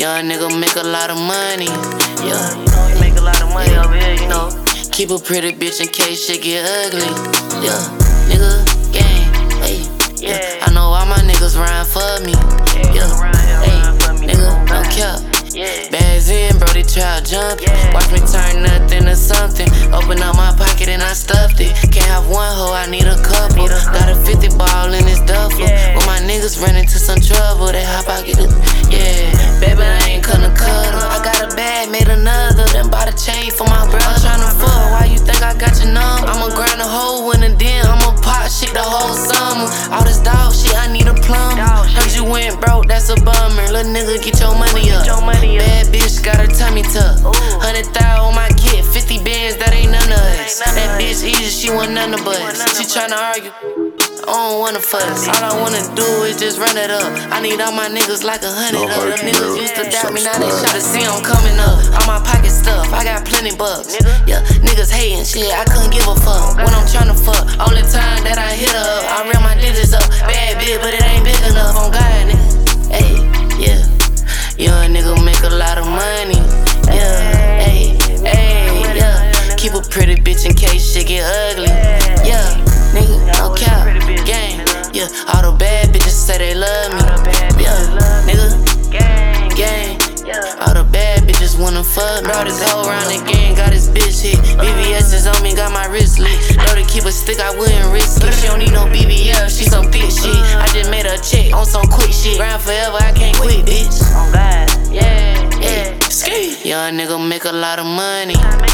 Young nigga make a lot of money. Yeah, You know he make a lot of money over here, you know. keep a pretty bitch in case shit get ugly. Yeah, nigga, gang, hey. Yeah. I know all my niggas rhyme for me. Yeah, hey, nigga, no cap. Yeah. Bags in, Brody child jumping. Yeah. Watch me turn nothing to something. Open up my pocket and I stuffed it. Can't have one hoe, I need a couple. Got a 50 ball in this duffel. Yeah. When my niggas run into some trouble, they hop out, get it. Yeah, baby, I ain't gonna cuddle. I got a bag, made another. Then bought a chain for my brother. I'm tryna fuck, why you think I got your number? I'ma grind a hole in the den, I'ma pop shit the whole summer. All this dog shit, I need a plumber. Heard you went broke, that's a bummer. Little nigga, get your money up. Bad bitch got her tummy tucked. 100,000 on my kit, 50 bands, that ain't none of us. That bitch easy, she want none of us. She tryna argue, I don't wanna fuss. All I wanna do is just run it up. I need all my niggas like 100 of them niggas used to doubt me, now they try to see I'm coming up. All my pocket stuff, I got plenty bucks. Yeah, niggas hating shit, I couldn't give a fuck. When I'm tryna fuck, only time that I hit her up, I ran my digits up. Bad bitch, but it ain't big enough. On God, nigga. Hey, yeah. Young nigga make a lot of money. Yeah, hey, hey, yeah. Keep a pretty bitch in case shit get ugly. Yeah, nigga, no cap, gang. Yeah, all the bad bitches say they love me. Yeah, nigga, gang. All the bad bitches wanna fuck me. Brought his hoe around the gang, got his bitch hit. BBS is on me, got my wrist lit. Know to keep a stick, I wouldn't risk it. She don't need no BBL, she some thick shit. I just made her check on some quick shit. Grind forever, I can't quit, bitch. On God, yeah. Ski. Young nigga make a lot of money.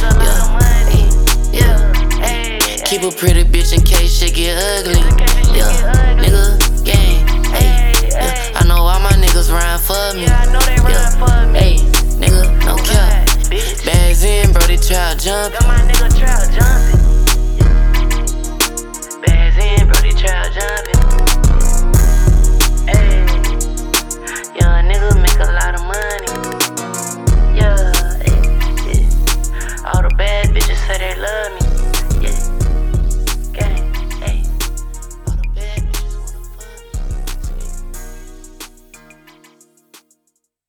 Keep a pretty bitch in case shit get ugly. Yeah, nigga, gang. Hey, yeah. I know all my niggas rhyme for me. Hey, nigga, no cap. Bags in, Brody child jumping. Got my nigga trap jumping.